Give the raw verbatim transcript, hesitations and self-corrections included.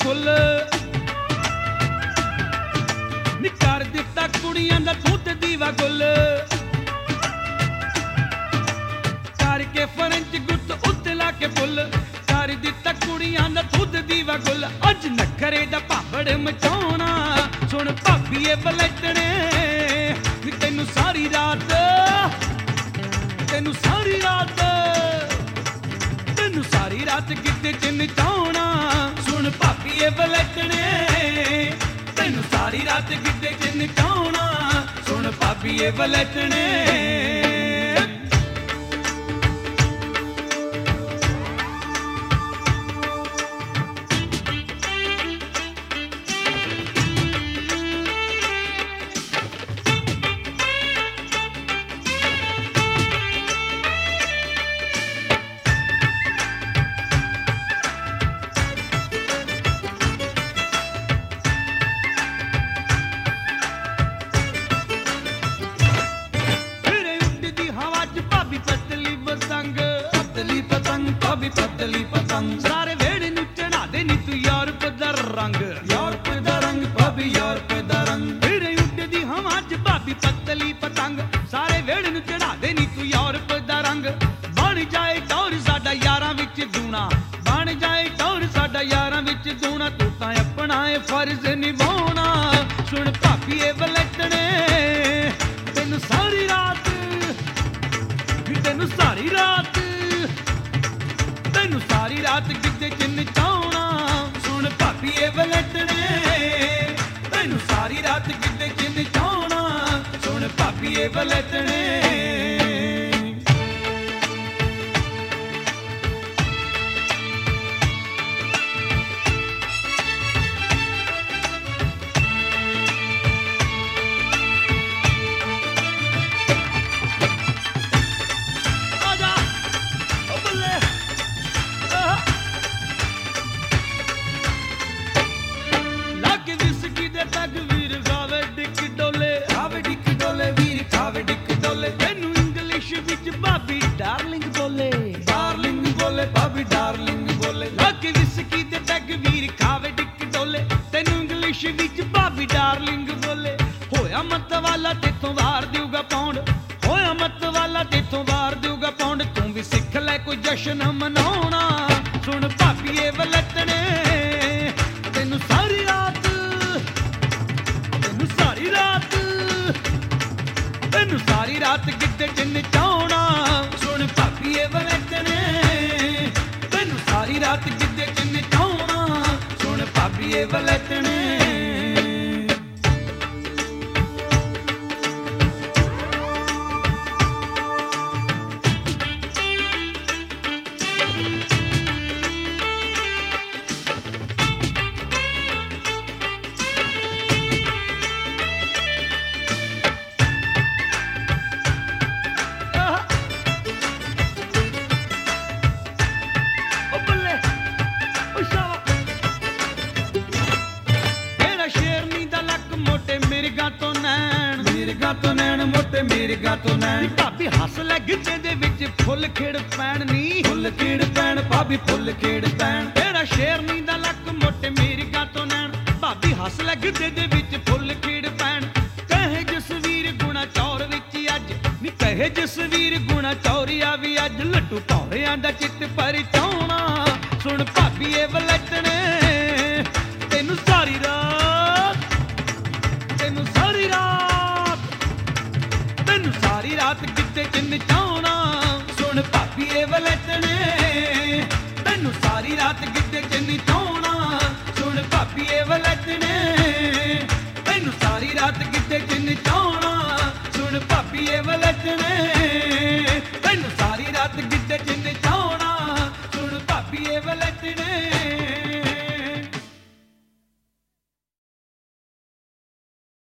Full नी कर दिता कुड़ियां दा दुध दीवा गुल करके फ्रेंच गुत उत्ते ला के फुल कर दिता कुड़ियां दा दुध दीवा गुल अज नखरे दा भाबड़ मचाउणा सुन भाबीए बलैतणे नी तैनू सारी रात तैनू सारी रात तैनू सारी रात गिद्दे च नचाउणा सुन भाबीए बलैतणे तैनू सारी रात गिद्दे च नचाउणा सुन भाबीए बलैतणे पतली पतंग सारे वेड़े नू चढ़ा दे नी तू यूरोप दा रंग यूरोप दा रंग भाभी यूरोप दा रंग फिरे उड़दी हवा च भाभी पतली पतंग सारे वेड़े नू चढ़ा दे नी तू यूरोप दा रंग बन जाए टौर साडा यारां विच दूना बन जाए टौर साडा यारां विच दूना तू तां अपना ए फर्ज निभाउणा सुन भाभीए बलैतणे तैनू सारी रात तैनू सारी रात तैनू सारी रात गिद्दे च नचाउणा सुन भाभीए बलैतणे तैनू सारी रात गिद्दे च नचाउणा सुन भाभीए बलैतणे डार्लिंग बोले डार्लिंग बोले भाभी डार्लिंग बोले लाके विस्की दे पैग वीर खावे डिक डोले तैनू इंग्लिश विच भाभी डार्लिंग बोले होया मत वाला तेथों वार देऊगा पौंड होया मत वाला तेथों वार देऊगा पौंड तू भी सिख ले कोई जश्न मनाउणा सुन भाभीए बलैतणे तैनू सारी रात तैनू सारी रात तैनू सारी रात गिद्दे च नचाउणा सुन भाभीए बलैतणे तैनू सारी रात गिद्दे च नचाउणा सुन भाभीए बलैतणे तो नैन मोटे मिर्गा तो नैन भाभी हस लै गिचे दे विच फुल खिड़ पैण नी फुल खिड़ पैण भाभी फुल खिड़ पैण तेरा शेरनी दा लक मोटे मिर्गा तो नैन भाभी हस लै गिचे दे विच फुल खिड़ पैण कहे जसवीर गुणा चौर विच अज नी कहे जसवीर गुणा चौरिया भी अज लट्टू भौरियां दा चित परचाउणा सुन भाभीए बलैतणे तैनू सारी रात तैनू सारी रात तैनू सारी रात गिद्दे च नचाउणा सुन भाभीए बलैतणे तैनू सारी रात गिद्दे च नचाउणा सुन भाभीए बलैतणे तैनू सारी रात गिद्दे च नचाउणा सुन भाभीए बलैतणे तैनू सारी रात गिद्दे च नचाउणा सुन भाभीए बलैतणे।